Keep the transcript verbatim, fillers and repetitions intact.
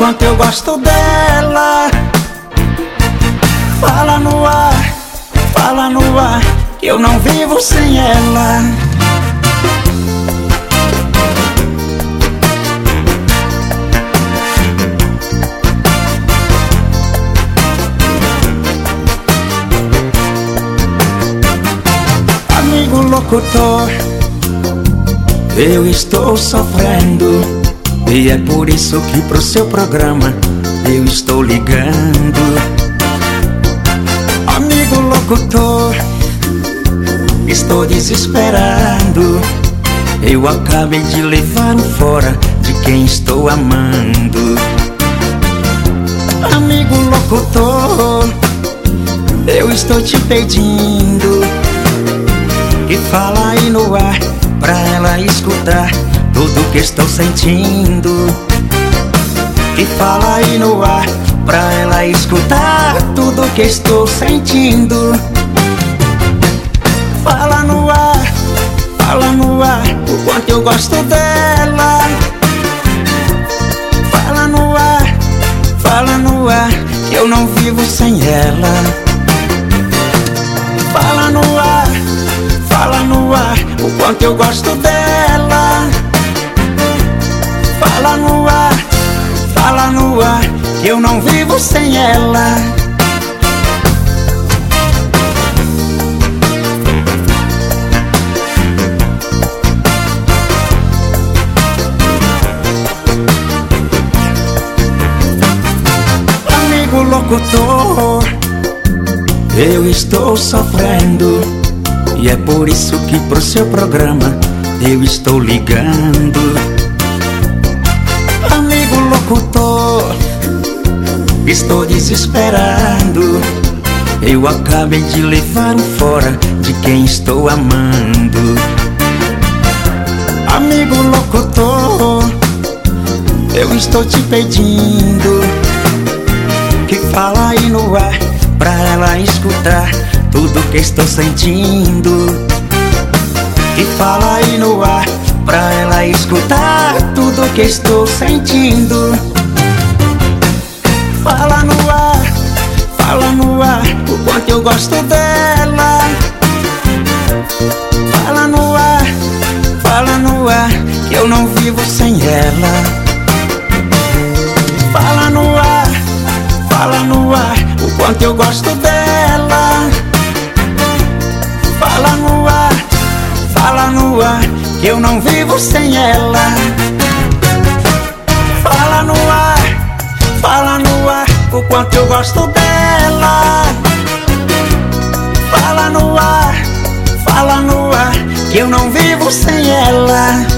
quanto eu gosto dela. Fala no ar, fala no ar, que eu não vivo sem ela. Amigo locutor, eu estou sofrendo, e é por isso que pro seu programa eu estou ligando. Amigo locutor, estou desesperado, eu acabei de levar um fora de quem estou amando. Amigo locutor, eu estou te pedindo que fala aí no ar pra ela escutar tudo que estou sentindo. Que fala aí no ar pra ela escutar tudo que estou sentindo. Fala no ar, fala no ar, o quanto eu gosto dela. Fala no ar, fala no ar, que eu não vivo sem ela. Fala no ar, fala no ar, o quanto eu gosto dela. Fala no ar, fala no ar, que eu não vivo sem ela. Amigo locutor, eu estou sofrendo, e é por isso que pro seu programa eu estou ligando. Amigo locutor, estou desesperado, eu acabei de levar um fora de quem estou amando. Amigo locutor, eu estou te pedindo que fala aí no ar pra ela escutar tudo que estou sentindo. Que fala aí no ar pra ela escutar tudo que estou sentindo. Fala no ar, fala no ar, o quanto eu gosto dela. Fala no ar, fala no ar, que eu não vivo sem ela. Fala no ar, fala no ar, o quanto eu gosto dela. Fala no ar, fala no ar, que eu não vivo sem ela. Fala no ar, fala no ar, o quanto eu gosto dela. Fala no ar, fala no ar, que eu não vivo sem ela.